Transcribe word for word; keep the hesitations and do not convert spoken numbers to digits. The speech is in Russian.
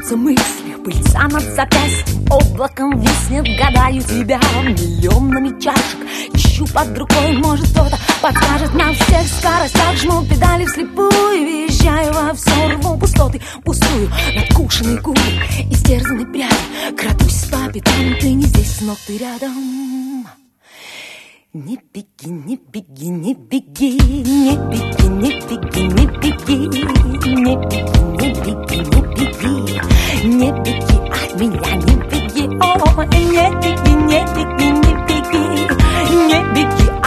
путаются мысли, пыльца над запястьем облаком виснет. Гадаю тебя миллионами чашек, ищу под рукой, может кто-то подскажет. На всех скоростях жму педали вслепую, въезжаю во все, рву пустоты, пустую, надкушенный кур, истерзанный прядь. Крадусь по пятам, ты не здесь, но ты рядом. Не беги, не беги, не беги, не беги, не беги, не беги, не беги, не беги, не беги, не беги от меня, не беги, о, не беги, не беги, не беги, не беги